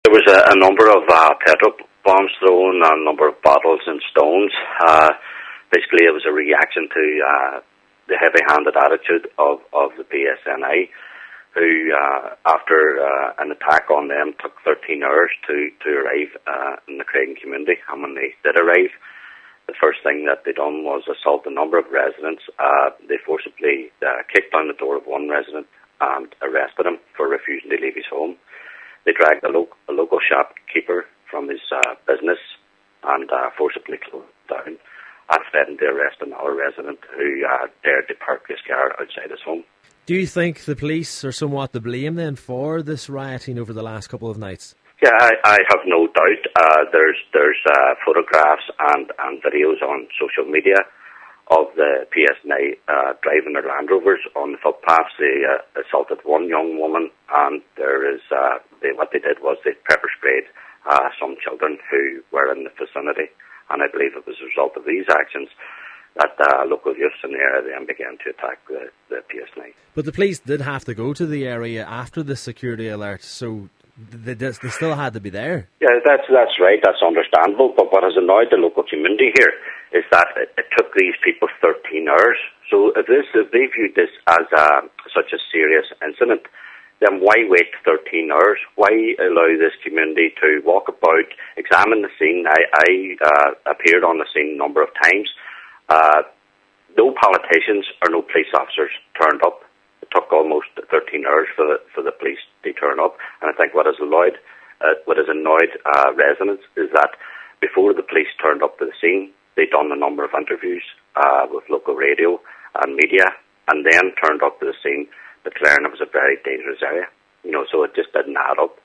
There was a number of petrol bombs thrown, a number of bottles and stones. Basically, it was a reaction to the heavy-handed attitude of the PSNI, who, after an attack on them, took 13 hours to arrive in the Craigan community. And when they did arrive, the first thing that they done was assault a number of residents. They forcibly kicked down the door of one resident and arrested him for refusing to leave his home. They dragged a local shopkeeper from his business and forcibly closed down, and threatened to arrest another resident who dared to park his car outside his home. Do you think the police are somewhat to blame then for this rioting over the last couple of nights? Yeah, I have no doubt. There's photographs and videos on social media of the PSNI driving their Land Rovers on the footpaths. They assaulted one young woman, and there is what they did was they pepper sprayed some children who were in the vicinity, and I believe it was a result of these actions that local youths in the area then began to attack the PSNI. But the police did have to go to the area after the security alert, so they still had to be there. Yeah, that's right. That's understandable. But what has annoyed the local community here is that it took these people 13 hours. So if they viewed this as such a serious incident, then why wait 13 hours? Why allow this community to walk about, examine the scene? I appeared on the scene a number of times. No politicians or no police officers turned up. It took almost 13 hours for the police to turn up. And I think what has annoyed residents is that before the police turned up to the scene, they'd done a number of interviews with local radio and media, and then turned up to the scene declaring it was a very dangerous area. So it just didn't add up.